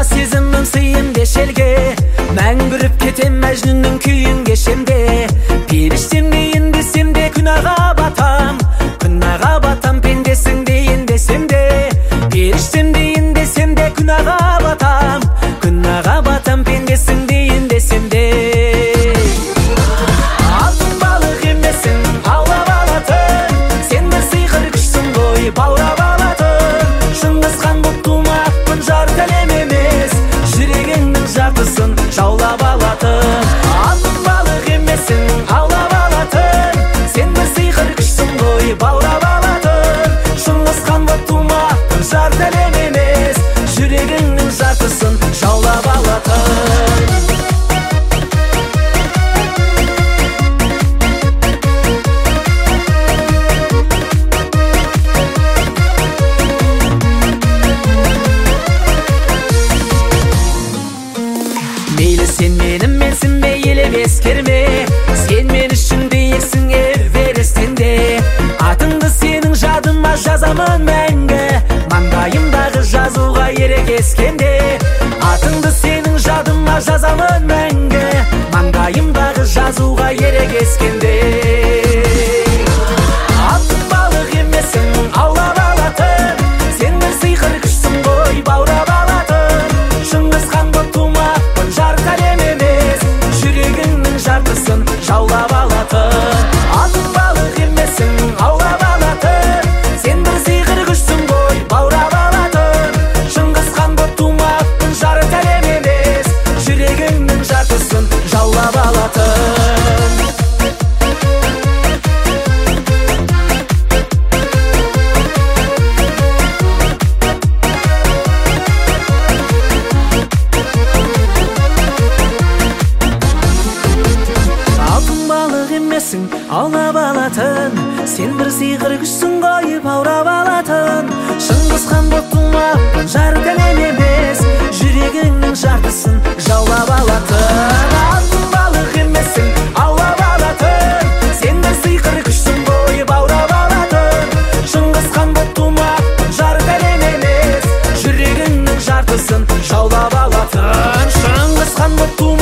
сезімім сыйым дешелге, мәңгүріп кетем мәжнүннің күйін кешемде. Періштем дейін десем де күнәға батам, пендесің дейін десем де. Періштем дейін десем де күнәға батам, пендесің дейін десем де. Алтын балық емесің, аулап алатын, сен бір сиқыр күшсің ғой, баурап алатын. Шыңғысхан боп тумаппын, жар әлем емес, жүрегіңнің жартысын жаулап алатын. Алтын балық емесің, аулап алатын, сен бір сиқыр күшсің ғой, баурап алатын. Шыңғысхан боп тумаппын, жар әлем емес, жүрегіңнің жартысын жаулап алатын. Мейлі сен менің менсің бе, елеп ескерме, сен мен үшін биіксің Эверестенде. Атыңды сенің жадыма жазамын мәңгі, маңдайымдағы жазуға ерегескенде. Атыңды сенің жадыма жазамын мәңгі, маңдайымдағы жазуға ерегескенде. Алтын балық емесің, аулап алатын, сен бір сиқыр күшсің ғой, баурап алатын. Шыңғысхан боп тумаппын, жар әлем емес, жүрегіңнің жартысын жаулап алатын. Алтын балық емесің, аулап алатын, сен бір сиқыр күшсің ғой, баурап алатын. Шыңғысхан боп тумаппын, жар әлем емес, жүрегіңнің жартысын жаулап алатын. Аулап алатын, сен бір сиқыр күшсің ғой, баурап алатын. Шыңғысхан боп тумаппын, жар әлем емес, жүрегіңнің жартысын жаулап алатын. Алтын балық емесің, аулап алатын, сен бір сиқыр күшсің ғой, баурап алатын. Шыңғысхан боп тумаппын, жар әлем емес, жүрегіңнің жартысын жаулап алатын. Шыңғысхан боп